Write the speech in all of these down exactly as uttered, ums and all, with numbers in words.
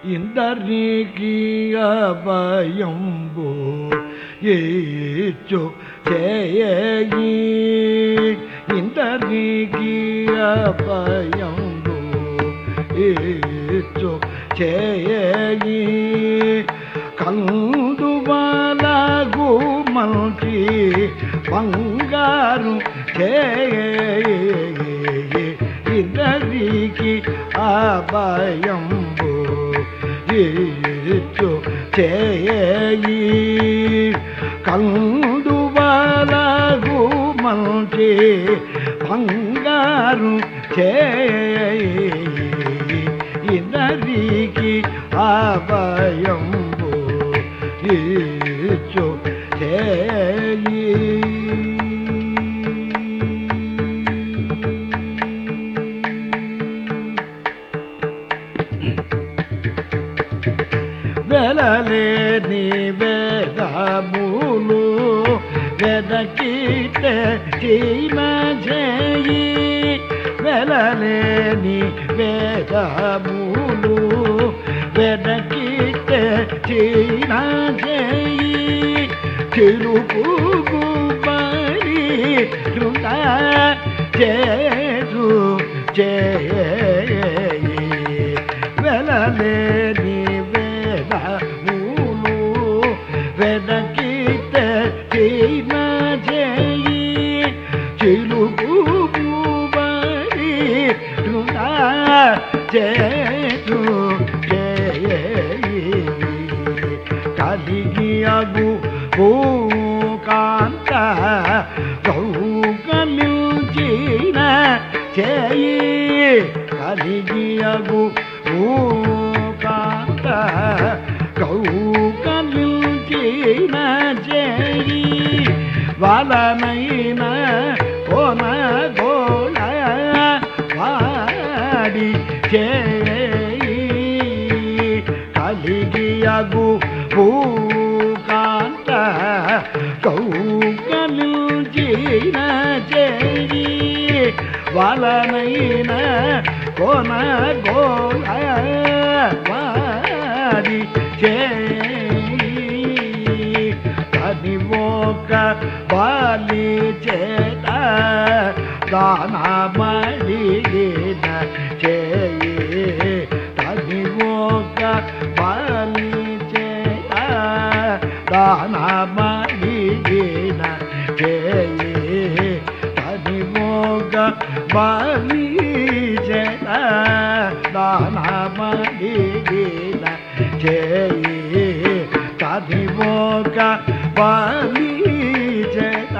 ఇందరికి అభయంబు ఇచ్చు చేయి ఇందరికి అభయంబు ఇచ్చు చేయి కందువలగు మంచి బంగారు చేయి ఇందరికి అభయంబు ఇచ్చు చేయి కందువలగు మంచి బంగారు చేయి ఇందరికి అభయంబు ఇచ్చు చేయి వెలలేని వేదములు వెదకితే చీమ చేయి వెలలేని వేదములు వెదకితే చీమ చేయి చిరుపు గుబరి రుణ చేరు చేయి వెలలేని వెదకితే చీమ చేయి చిలుపు బరి రుణ చేరు చేయి కలిగి అగు భూకాంత గౌకమిల్చిన చేయి కలిగి అగు భూకాంత గౌకమిల్చిన చేయి వలనైన కోన గోళ వాడి చేయి కలిగి అగు భూకాంత గౌకమిల్చిన చేయి వలనైన కోన గోళ వాడి చేయి తని ఒక బాలి చేత దానమడిగిన చేయి తని ఒక బాలి చేత దానమడిగిన చేయి తని ఒక బాలి చేత దానమడిగిన చేయి తని ఒక బాలి చేత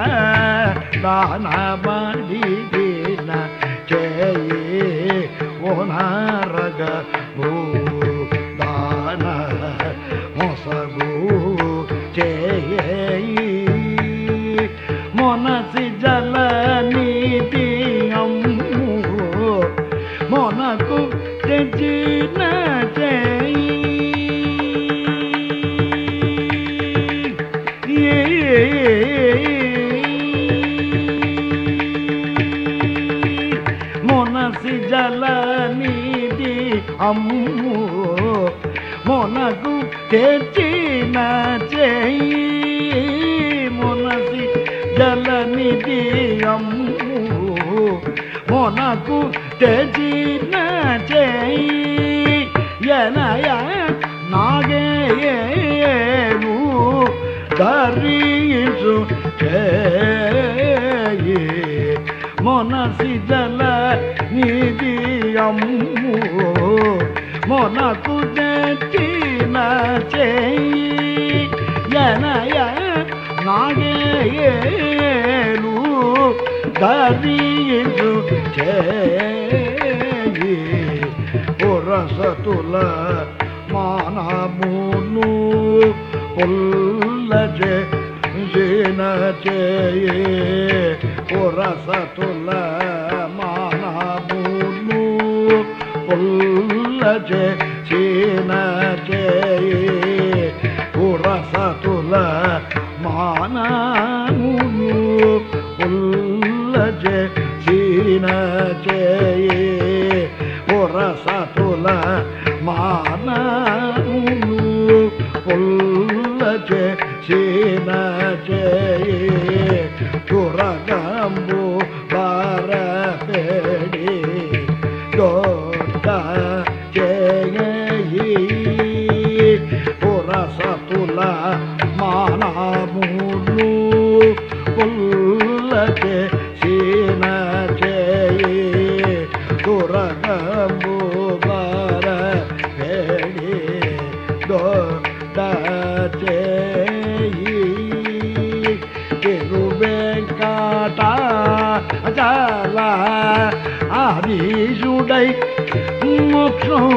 దానమడిగిన చేయి ఓనారగ భూ దాన మొసగు చేయి మొనసి జల నీతి అమ్ము మొనకు తెచ్చిన చేయి మొనసి జల నీతి అమ్ము మొనకు తెచ్చిన చేయి మొనసి జల నీతి అమ్ము మొనకు తెచ్చిన చేయి ఎనయ నాగేను ధరించు చేయి మొనసి జల నిధి అమ్ము మొనకు తెచ్చిన చేయి ఎనయ నాగేను ధరించు చేయి పురసతుల మానమును పుల్లజే జిన చేయి పురసతుల మానమును పుల్లజే జిన చేయి పురసతుల మానమును పుల్లజే జిన చేయి పురసతుల మాన చేసిన చేయి తురగంబు బారపెడి దొడ్డ చేయి పురసతుల మానములు పుల్ల చేసిన చేయి తురగంబు బారపెడి దొడ్డ చేయి తిరువెంకట చల ఆదిశుడై మోక్షం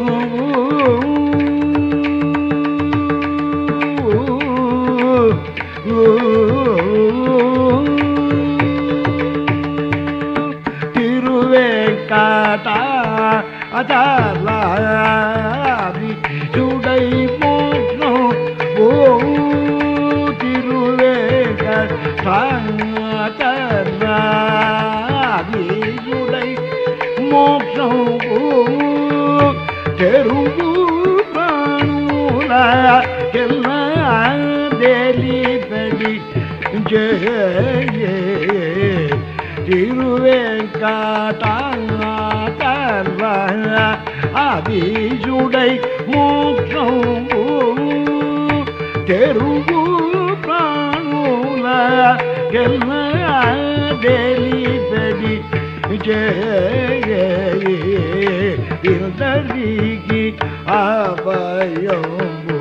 తిరువెంకట చల ఆదిశుడై మోక్షం ఓ తిరువెంకట ఆదిశుడై మోక్షం తెరుగు ప్రాణుల కెల్లా తెలిపడి జయ తిరువెంకట ఆదిశుడై మోక్షం తెరుగు ప్రాణుల కెల్లా తెలిపడి జయ ఇందరికి అభయము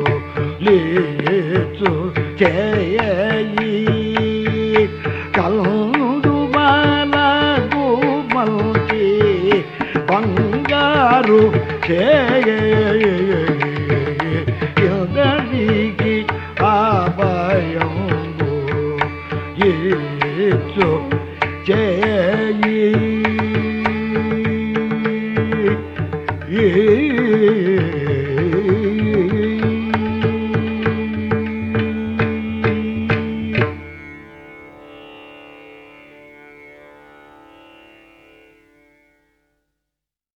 లేచు చేయి కలందు బాలకు మంచి బంగారు చేయ ఇందరికి అభయము లేచు చేయి